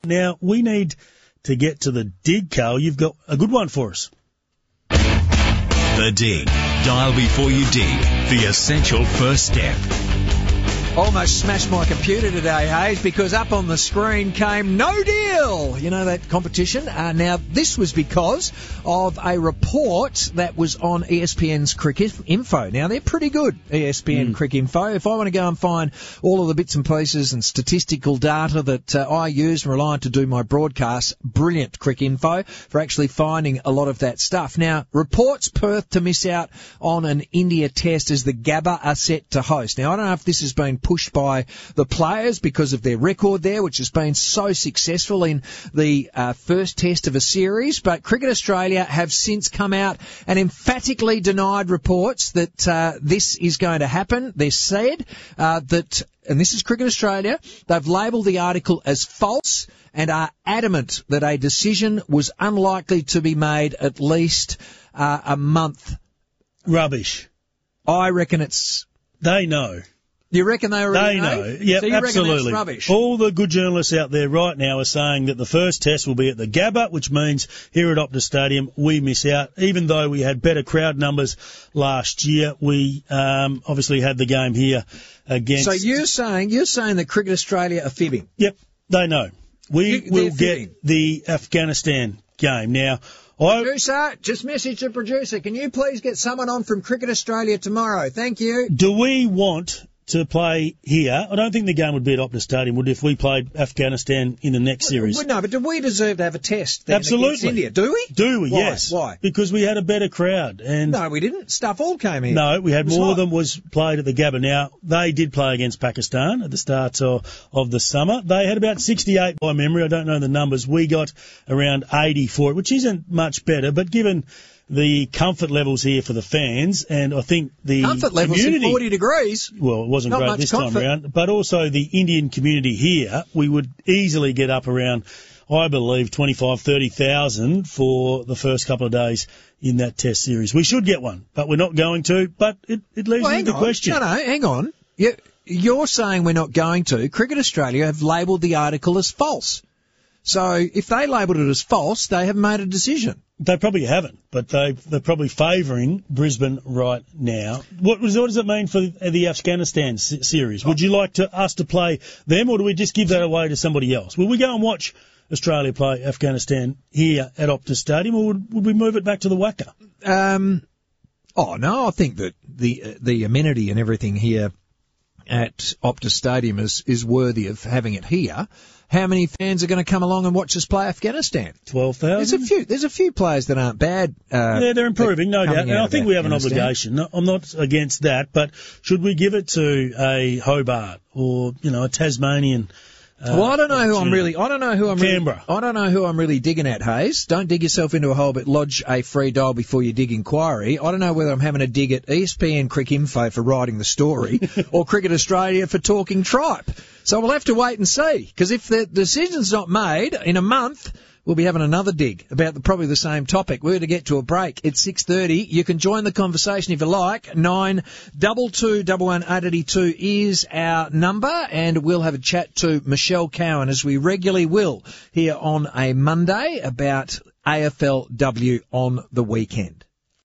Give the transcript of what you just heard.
Now, we need to get to the dig, Carl. You've got a good one for us. The Dig. Dial before you dig. The essential first step. Almost smashed my computer today, Hayes, because up on the screen came No Deal. You know that competition? Now, this was because of a report that was on ESPN's Cricket Info. Now, they're pretty good, ESPN Cricket Info. If I want to go and find all of the bits and pieces and statistical data that I use and rely on to do my broadcasts, brilliant Cricket Info for actually finding a lot of that stuff. Now, reports Perth to miss out on an India test as the Gabba are set to host. Now, I don't know if this has been pushed by the players because of their record there, which has been so successful in the first test of a series, but Cricket Australia have since come out and emphatically denied reports that this is going to happen. They said that, and this is Cricket Australia, they've labelled the article as false and are adamant that a decision was unlikely to be made at least a month. Rubbish. I reckon it's... They know. You reckon they already know? So Yep, you absolutely. reckon that's rubbish? All the good journalists out there right now are saying that the first test will be at the Gabba, which means here at Optus Stadium we miss out. Even though we had better crowd numbers last year, we obviously had the game here against... So you're saying that Cricket Australia are fibbing? Yep, they know. We will fibbing. Get the Afghanistan game. Now, Producer, just message the producer. Can you please get someone on from Cricket Australia tomorrow? Thank you. Do we want to play here? I don't think the game would be at Optus Stadium, would, if we played Afghanistan in the next series? No, but do we deserve to have a test then against India? Do we? Do we? Why? Yes. Why? Because we had a better crowd. And no, we didn't. Stuff all came in. No, we had more than was played at the Gabba. Now, they did play against Pakistan at the start of the summer. They had about 68 by memory. I don't know the numbers. We got around 80 for it, which isn't much better, but given the comfort levels here for the fans, and I think the comfort levels community, in 40 degrees. Well, it wasn't Not great much this comfort. time around, but also the Indian community here, we would easily get up around, I believe, 25,000, 30,000 for the first couple of days in that test series. We should get one, but we're not going to, but it leaves me with the question. No, hang on. You're saying we're not going to. Cricket Australia have labelled the article as false. So if they labelled it as false, they have made a decision. They probably haven't, but they're probably favouring Brisbane right now. What does it mean for the Afghanistan series? Would you like us to play them, or do we just give that away to somebody else? Will we go and watch Australia play Afghanistan here at Optus Stadium, or would we move it back to the WACA? No, I think that the amenity and everything here at Optus Stadium is worthy of having it here. How many fans are going to come along and watch us play Afghanistan? 12,000. There's a few players that aren't bad. Yeah, they're improving, no doubt. And I think we have an obligation. I'm not against that, but should we give it to a Hobart or, a Tasmanian? Well, I don't know who I'm really digging at, Hayes. Don't dig yourself into a hole, but lodge a free dial before you dig inquiry. I don't know whether I'm having a dig at ESPN Cricket Info for writing the story or Cricket Australia for talking tripe. So we'll have to wait and see, because if the decision's not made in a month, we'll be having another dig about probably the same topic. We're going to get to a break at 6:30. You can join the conversation if you like. 92211 is our number, and we'll have a chat to Michelle Cowan, as we regularly will, here on a Monday about AFLW on the weekend.